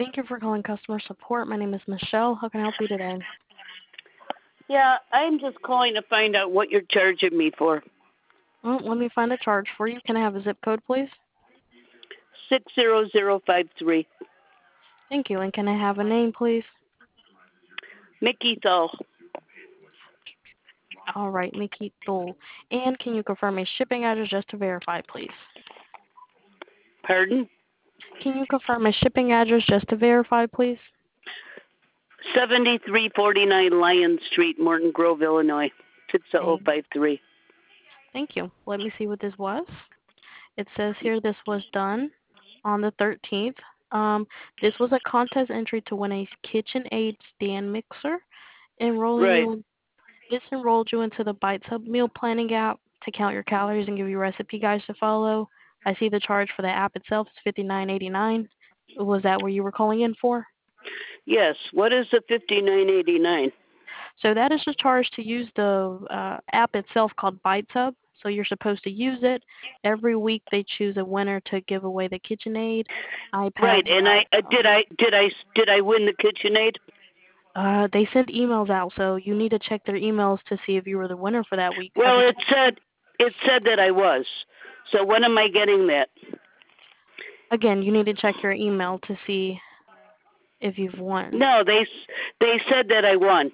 Thank you for calling customer support. My name is Michelle. How can I help you today? Yeah, I'm just calling to find out what you're charging me for. Well, let me find a charge for you. Can I have a zip code, please? 60053. Thank you. And can I have a name, please? Mickey Thal. All right, Mickey Thole. And can you confirm a shipping address just to verify, please? Pardon? Can you confirm a shipping address just to verify, please? 7349 Lion Street, Morton Grove, Illinois. Thank, 60053. thank you. Let me see what this was. It says here this was done on the 13th. This was a contest entry to win a KitchenAid stand mixer. Enrolling Right. you This enrolled you into the Bites Hub meal planning app to count your calories and give you recipe guides to follow. I see the charge for the app itself is $59.89. Was that what you were calling in for? Yes. What is the 5989? So that is the charge to use the app itself called Bites Hub. So you're supposed to use it. Every week they choose a winner to give away the KitchenAid, Right. iPad, And laptop. did I win the KitchenAid? They sent emails out, so you need to check their emails to see if you were the winner for that week. Have Well, you it said that I was. So when am I getting that? Again, you need to check your email to see if you've won. No, they said that I won.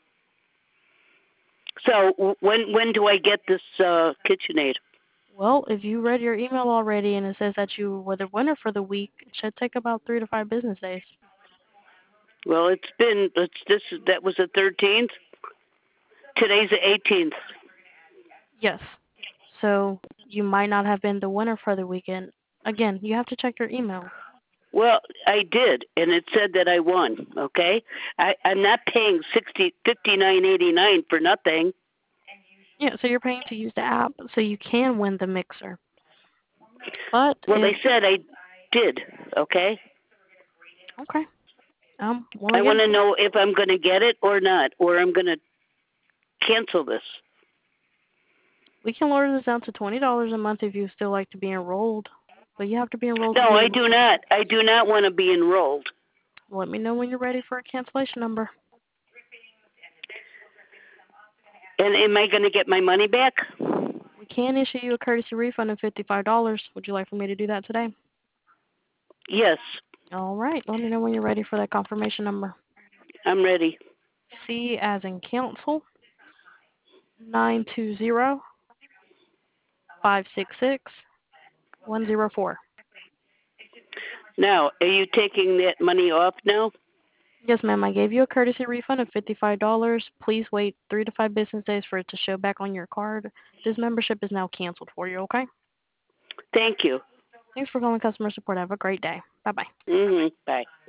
So when do I get this KitchenAid? Well, if you read your email already and it says that you were the winner for the week, it should take about 3 to 5 business days. Well, that was the 13th. Today's the 18th. Yes. So you might not have been the winner for the weekend. Again, you have to check your email. Well, I did, and it said that I won. Okay, I'm not paying 59.89 for nothing. Yeah, so you're paying to use the app so you can win the mixer. But Well, if they said I did. Okay, okay, well I want again, to know if I'm going to get it or not, or I'm going to cancel this. we can lower this down to $20 a month if you still like to be enrolled. But you have to be enrolled to No, be I able do to. not. I do not want to be enrolled. Let me know when you're ready for a cancellation number. And am I going to get my money back? We can issue you a courtesy refund of $55. Would you like for me to do that today? Yes, All right. Let me know when you're ready for that confirmation number. I'm ready. C as in council, 920-566-104. Now, are you taking that money off now? Yes, ma'am. I gave you a courtesy refund of $55. Please wait 3 to 5 business days for it to show back on your card. This membership is now canceled for you, okay? Thank you. Thanks for calling customer support. Have a great day. Bye-bye. Bye.